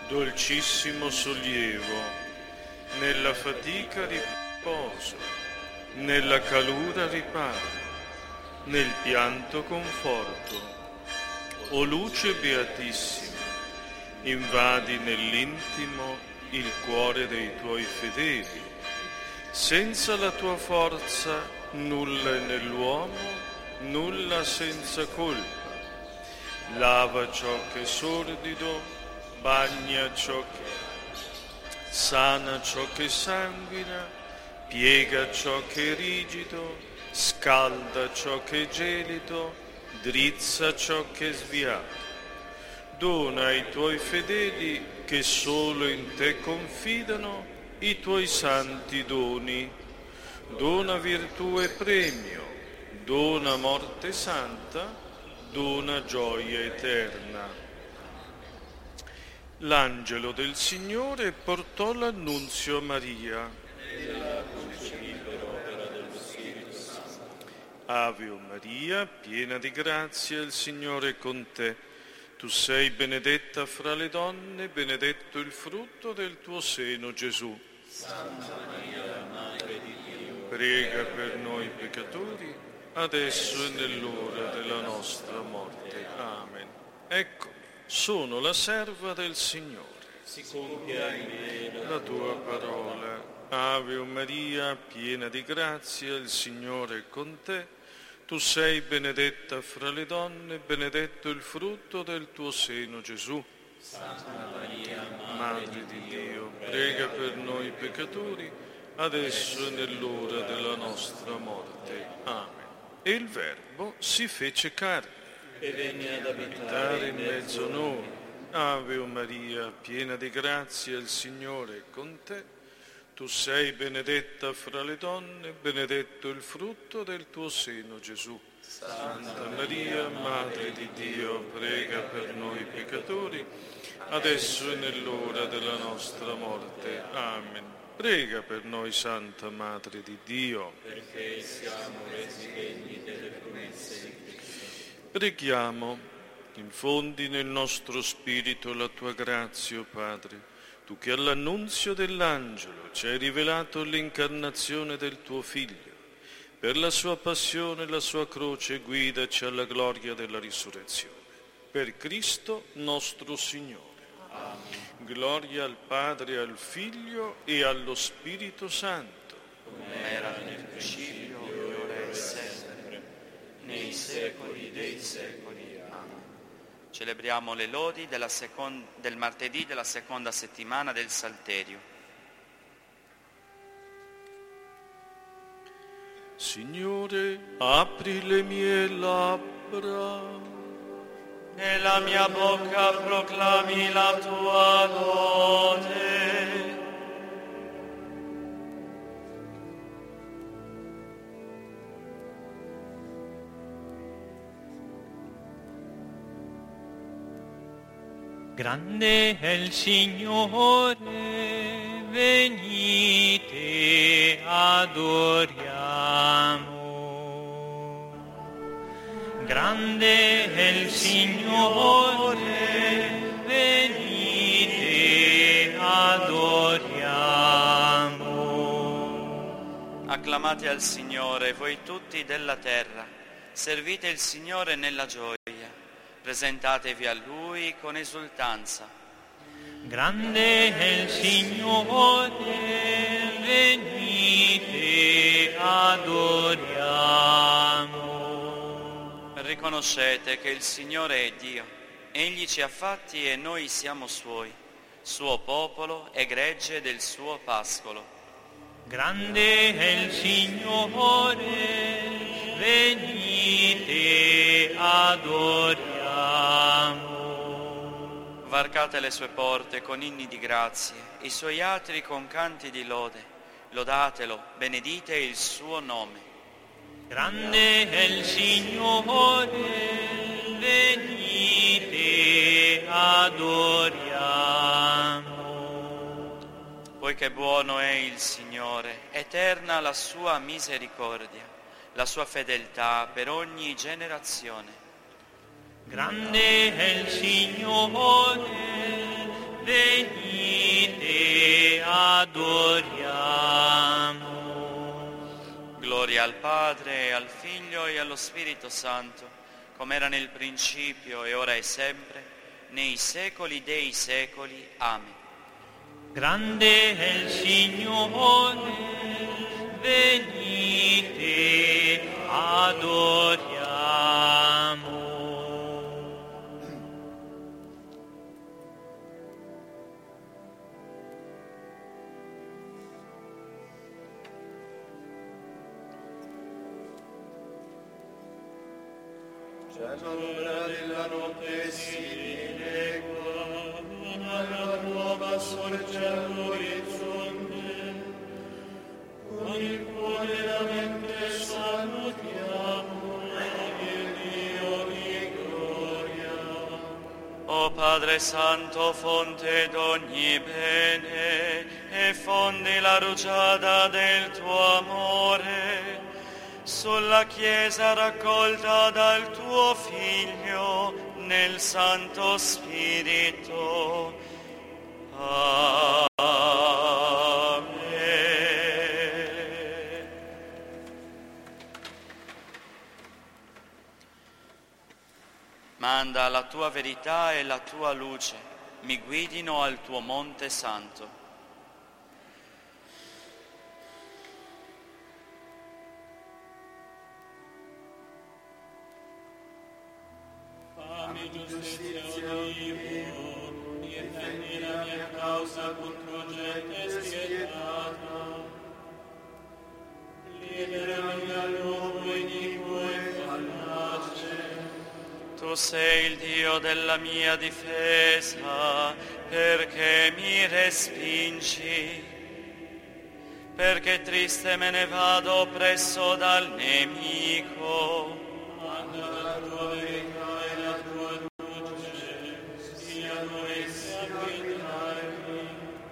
dolcissimo sollievo, nella fatica riposo, nella calura riparo, nel pianto conforto. O luce beatissima, invadi nell'intimo il cuore dei tuoi fedeli. Senza la tua forza nulla è nell'uomo, nulla senza colpa. Lava ciò che è sordido, bagna ciò che sana ciò che sanguina, piega ciò che è rigido, scalda ciò che è gelido, drizza ciò che è sviato. Dona ai tuoi fedeli che solo in te confidano i tuoi santi doni. Dona virtù e premio, dona morte santa, dona gioia eterna. L'angelo del Signore portò l'annunzio a Maria. Ave o Maria, piena di grazia, il Signore è con te. Tu sei benedetta fra le donne, benedetto il frutto del tuo seno, Gesù. Santa Maria, Madre di Dio, prega per noi peccatori, adesso e nell'ora della nostra morte. Amen. Eccomi, sono la serva del Signore. Si compia in me La tua parola. Ave o Maria, piena di grazia, il Signore è con te. Tu sei benedetta fra le donne, benedetto il frutto del tuo seno, Gesù. Santa Maria, Madre di Dio, prega per noi peccatori, adesso e nell'ora della nostra morte. Amen. E il Verbo si fece carne e venne ad abitare in mezzo a noi. Ave o Maria, piena di grazia, il Signore è con te. Tu sei benedetta fra le donne, benedetto il frutto del tuo seno, Gesù. Santa Maria, Madre di Dio, prega per noi peccatori, adesso e nell'ora della nostra morte. Amen. Prega per noi, Santa Madre di Dio, perché siamo resi degni delle promesse di Cristo. Preghiamo, infondi nel nostro spirito la tua grazia, o Padre, tu che all'annunzio dell'angelo ci hai rivelato l'incarnazione del tuo Figlio. Per la sua passione e la sua croce guidaci alla gloria della risurrezione. Per Cristo nostro Signore. Amen. Gloria al Padre, al Figlio e allo Spirito Santo. Come era nel principio, ora e sempre, nei secoli dei secoli. Amen. Celebriamo le lodi del martedì della seconda settimana del Salterio. Signore, apri le mie labbra e la mia bocca proclami la tua lode. Grande è il Signore, venite, adoriamo. Grande è il Signore, venite, adoriamo. Acclamate al Signore, voi tutti della terra, servite il Signore nella gioia. Presentatevi a Lui con esultanza. Grande è il Signore, venite, adoriamo. Riconoscete che il Signore è Dio, Egli ci ha fatti e noi siamo Suoi, Suo popolo e gregge del Suo pascolo. Grande è il Signore, venite, adoriamo. Varcate le sue porte con inni di grazie, i suoi atri con canti di lode. Lodatelo, benedite il suo nome. Grande è il Signore, venite, adoriamo. Poiché buono è il Signore, eterna la sua misericordia, la sua fedeltà per ogni generazione. Grande è il Signore, venite adoriamo. Gloria al Padre, e al Figlio e allo Spirito Santo, come era nel principio e ora e sempre, nei secoli dei secoli. Amen. Grande è il Signore, venite adoriamo. Già l'ora della notte si dilegua, una nuova sorge all'orizzonte, con il cuore e la mente salutiamo il Dio di gloria. O Padre Santo, fonte d'ogni bene, e fondi la rugiada del tuo amore sulla Chiesa raccolta dal tuo Figlio nel Santo Spirito. Amen. Manda la tua verità e la tua luce, mi guidino al tuo monte santo. Fammi giustizia, o Dio, difendi la mia causa contro gente spietata. Liberami dall'uomo iniquo e fallace. Tu sei il Dio della mia difesa, perché mi respingi? Perché triste me ne vado oppresso dal nemico. Manda la tua verità e la tua luce, siano essi a guidarmi.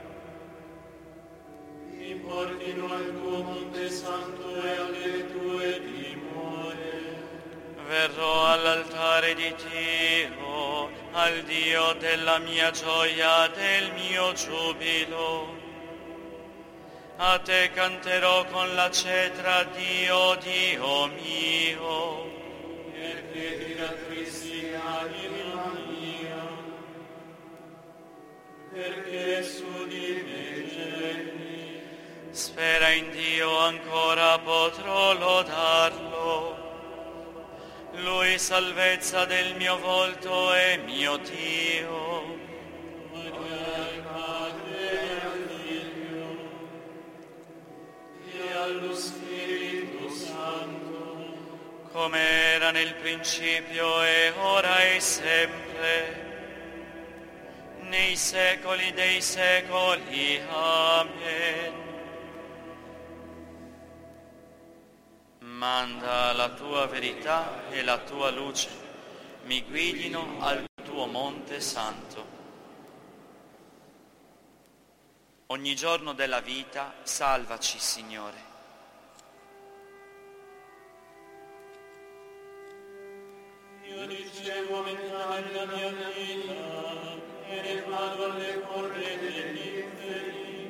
Mi portino al tuo monte santo e alle tue dimore. Verrò all'altare di Dio, al Dio della mia gioia, del mio giubilo. A te canterò con la cetra, Dio, Dio mio. Perché ti rattristi, anima mia, perché su di me gemmi. Spera in Dio, ancora potrò lodarlo. Lui salvezza del mio volto e mio Dio. Gloria al Padre e al Figlio e allo Spirito Santo, Come era nel principio e ora e sempre, nei secoli dei secoli. Amen. Manda la tua verità e la tua luce, mi guidino al tuo monte santo. Ogni giorno della vita salvaci, Signore. io ricevo metà della mia vita e ne vado alle porte degli inferi.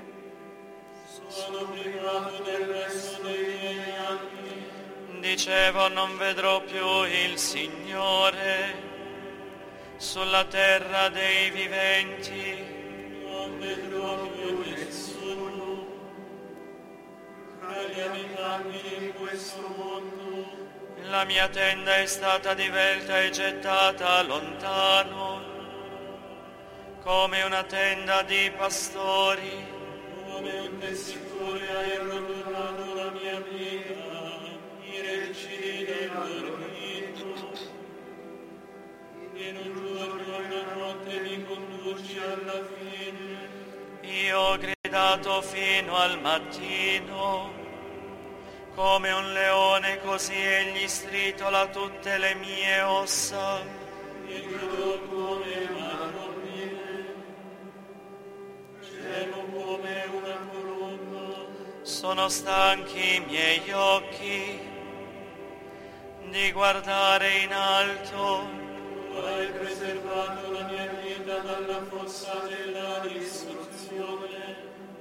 Sono privato del resto dei miei anni. Dicevo, non vedrò più il Signore sulla terra dei viventi. Non vedrò più nessuno tra gli abitanti di questo mondo. La mia tenda è stata divelta e gettata lontano, come una tenda di pastori. Come un tessitore hai arrotonato la mia vita, i recidi dell'ornito. In un giorno e una notte mi conduci alla fine. Io ho gridato fino al mattino, come un leone così egli stritola tutte le mie ossa. E chiudo come una bambina, gemo come una colomba. Sono stanchi i miei occhi di guardare in alto. Tu hai preservato la mia vita dalla fossa della distruzione,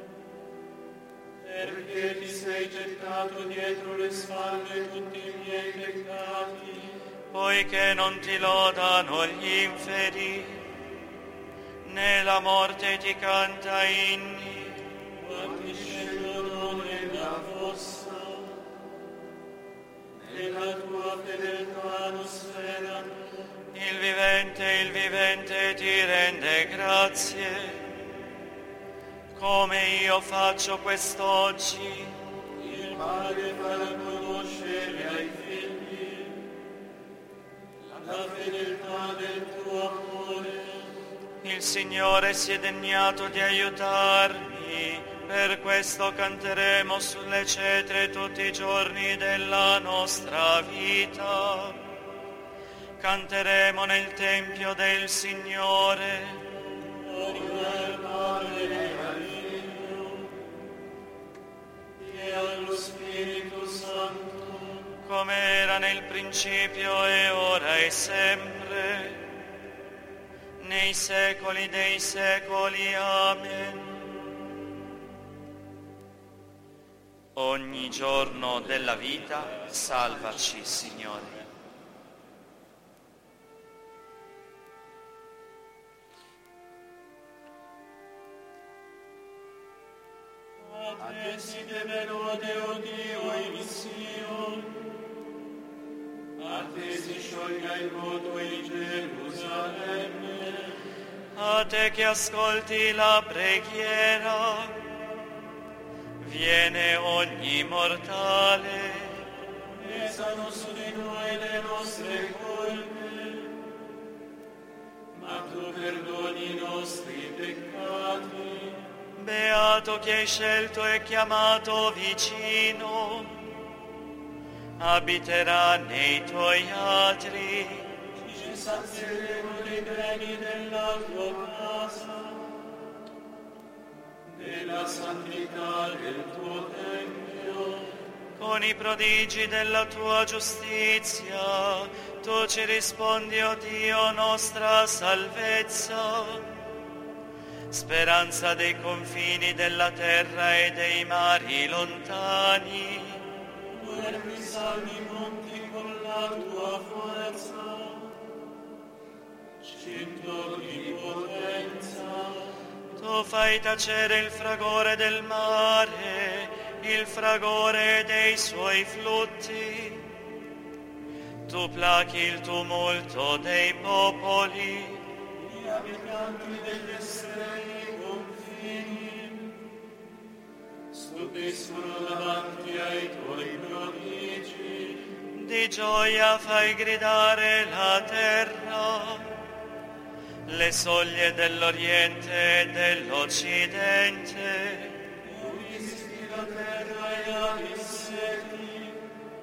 perché ti sei gettato dietro le spalle tutti i miei peccati, poiché non ti lodano gli inferi, né la morte ti canta inni. quanti scendono nella fossa, nella tua fedeltà non sperano. Il vivente ti rende grazie, come io faccio quest'oggi. Il Padre farà conoscere ai figli la fedeltà del tuo amore. Il Signore si è degnato di aiutarmi, per questo canteremo sulle cetre tutti i giorni della nostra vita. Canteremo nel Tempio del Signore. Gloria al Padre e al Figlio e allo Spirito Santo, Come era nel principio e ora e sempre, nei secoli dei secoli. Amen. Ogni giorno della vita salvaci, Signore. a te si deve lode, o Dio, in Sion, a te si scioglie il voto in Gerusalemme. A te che ascolti la preghiera, viene ogni mortale. Pesano su di noi le nostre colpe, ma tu perdoni i nostri peccati. Beato chi hai scelto e chiamato vicino, abiterà nei tuoi atri. Ci sazieremo dei beni della tua casa, della santità del tuo Tempio. Con i prodigi della tua giustizia, tu ci rispondi, o Dio, nostra salvezza. Speranza dei confini della terra e dei mari lontani. Tu risalvi i monti con la tua forza, cinto di potenza. Tu fai tacere il fragore del mare, il fragore dei suoi flutti. Tu plachi il tumulto dei popoli. Gli abitanti degli estremi confini stupiscono davanti ai tuoi prodigi. Di gioia fai gridare la terra, le soglie dell'Oriente e dell'Occidente. Tu visiti la terra e la disseti,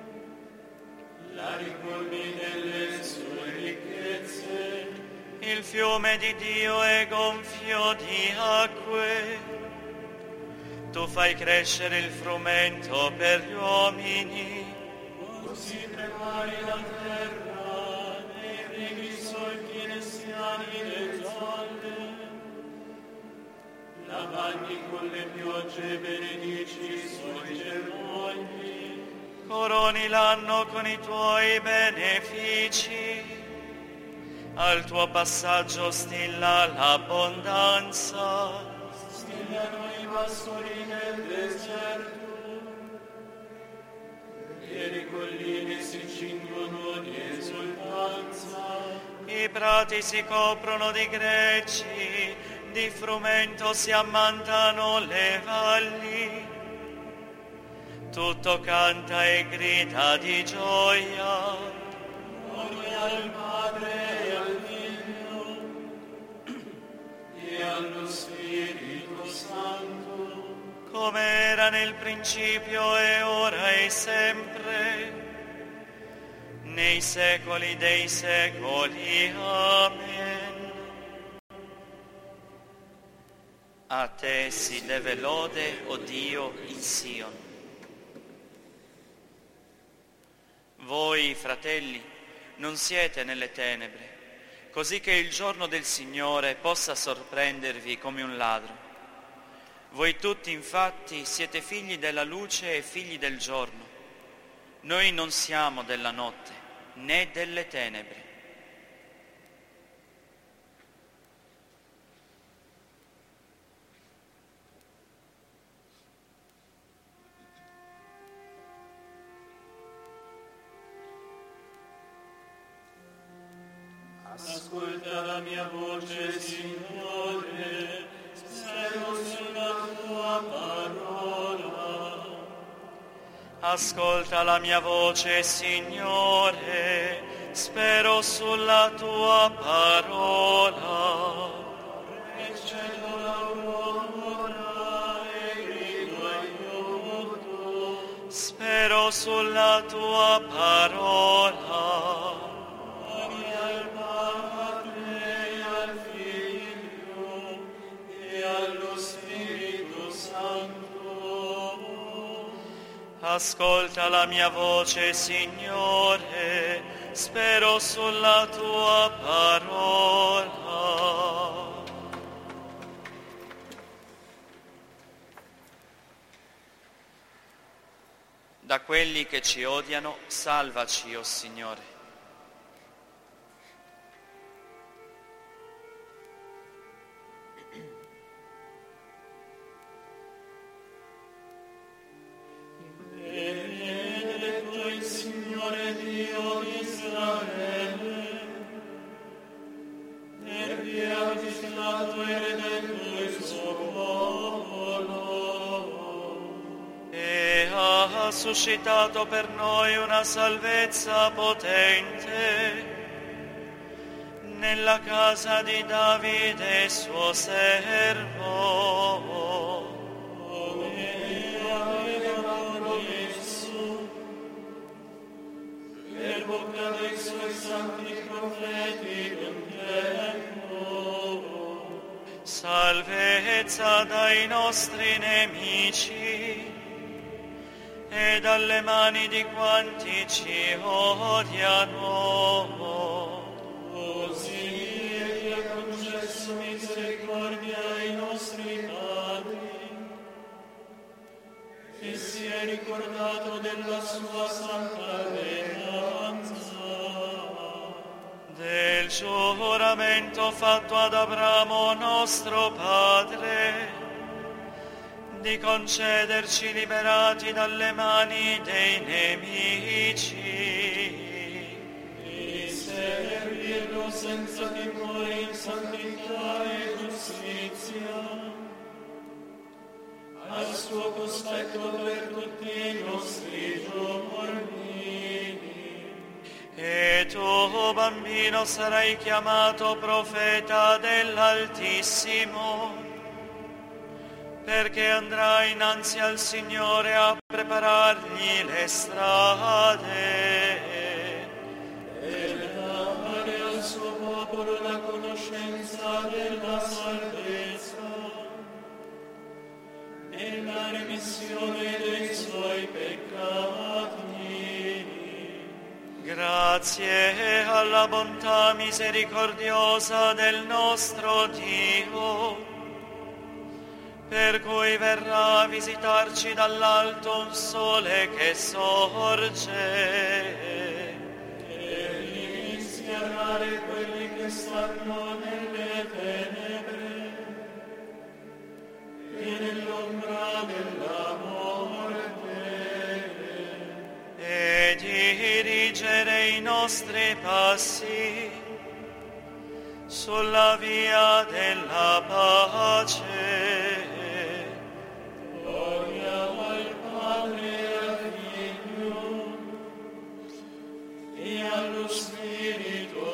la ricolmi delle sue ricchezze. Il fiume di Dio è gonfio di acque. Tu fai crescere il frumento per gli uomini. Così prepari la terra e rieghi i solchi nessiani del sole. La bagni con le piogge e benedici i suoi germogli. Coroni l'anno con i tuoi benefici. Al tuo passaggio stilla l'abbondanza. Stillano i pastori nel deserto, e le colline si cingono di esultanza. I prati si coprono di grecci, di frumento si ammantano le valli. Tutto canta e grida di gioia. Gloria al Padre e al Figlio e allo Spirito Santo, Come era nel principio e ora e sempre, nei secoli dei secoli. Amen. A te si deve lode, o Dio, in Sion. Voi, fratelli, non siete nelle tenebre, così che il giorno del Signore possa sorprendervi come un ladro. Voi tutti, infatti, siete figli della luce e figli del giorno. Noi non siamo della notte, né delle tenebre. Ascolta la mia voce, Signore, spero sulla tua parola. Ascolta la mia voce, Signore, spero sulla tua parola. Eccedo l'aurora e grido aiuto. Spero sulla tua parola. Ascolta la mia voce, Signore, spero sulla tua parola. Da quelli che ci odiano, salvaci, o Signore. Suscitato per noi una salvezza potente nella casa di Davide suo servo, come aveva promesso per bocca dei suoi santi profeti d'un tempo. salvezza dai nostri nemici e dalle mani di quanti ci odiano. Così egli ha concesso misericordia ai nostri padri e si è ricordato della sua santa alleanza, del giuramento fatto ad Abramo nostro padre, di concederci liberati dalle mani dei nemici, di servirlo senza timore in santità e giustizia, al suo cospetto per tutti i nostri giorni. E tu, bambino, sarai chiamato profeta dell'Altissimo, perché andrai innanzi al Signore a preparargli le strade Per dare al suo popolo la conoscenza della salvezza e la remissione dei suoi peccati. Grazie alla bontà misericordiosa del nostro Dio, per cui verrà a visitarci dall'alto un sole che sorge E rischiarare quelli che stanno nelle tenebre e nell'ombra della morte, e dirigere i nostri passi sulla via della pace. gloria al Padre e al Figlio e allo Spirito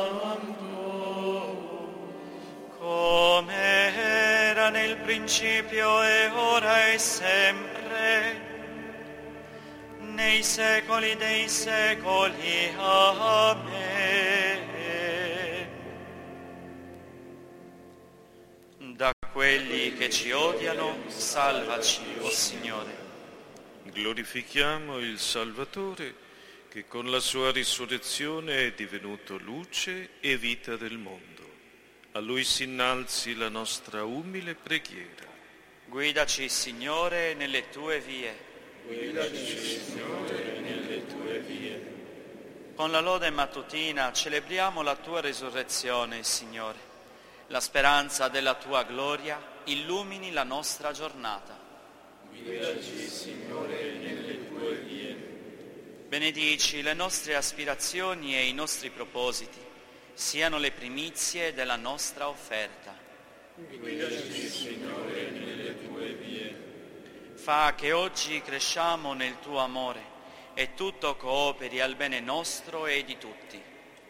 Santo, Come era nel principio e ora e sempre, nei secoli dei secoli. Amen. Da quelli che ci odiano, salvaci, o Signore. Glorifichiamo il Salvatore che con la sua risurrezione è divenuto luce e vita del mondo. A Lui si innalzi la nostra umile preghiera. Guidaci, Signore, nelle tue vie. Guidaci, Signore, nelle tue vie. Con la lode mattutina celebriamo la tua risurrezione, Signore. La speranza della tua gloria illumini la nostra giornata. Guidaci, Signore, nelle tue vie. Benedici le nostre aspirazioni e i nostri propositi, siano le primizie della nostra offerta. Guidaci, Signore, nelle tue vie. Fa che oggi cresciamo nel tuo amore e tutto cooperi al bene nostro e di tutti.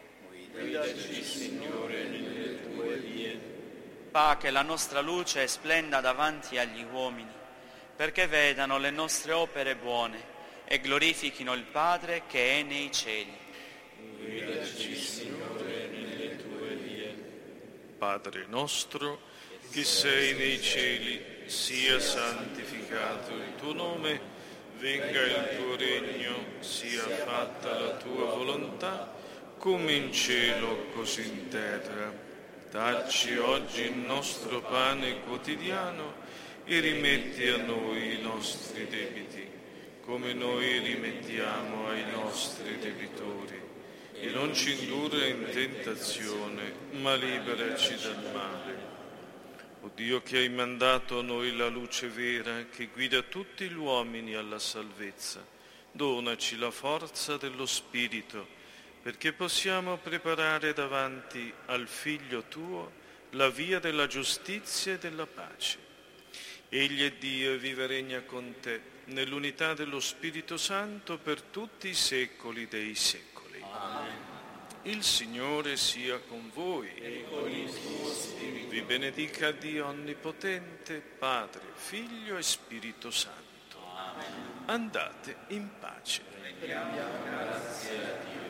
Guidaci, Signore, nelle tue vie. Fa che la nostra luce splenda davanti agli uomini, perché vedano le nostre opere buone e glorifichino il Padre che è nei cieli. Guidaci, Signore, nelle tue vie. Padre nostro, che sei nei cieli, sia santificato il tuo nome, venga il tuo regno, sia fatta la tua volontà, come in cielo così in terra. Dacci oggi il nostro pane quotidiano e rimetti a noi i nostri debiti, come noi rimettiamo ai nostri debitori. E non ci indurre in tentazione, ma liberaci dal male. O Dio, che hai mandato a noi la luce vera che guida tutti gli uomini alla salvezza, donaci la forza dello Spirito, perché possiamo preparare davanti al Figlio tuo la via della giustizia e della pace. Egli è Dio e vive e regna con te, nell'unità dello Spirito Santo per tutti i secoli dei secoli. Amen. Il Signore sia con voi. E con il tuo spirito. Vi benedica Dio Onnipotente, Padre, Figlio e Spirito Santo. Amen. Andate in pace. Rendiamo grazie a Dio.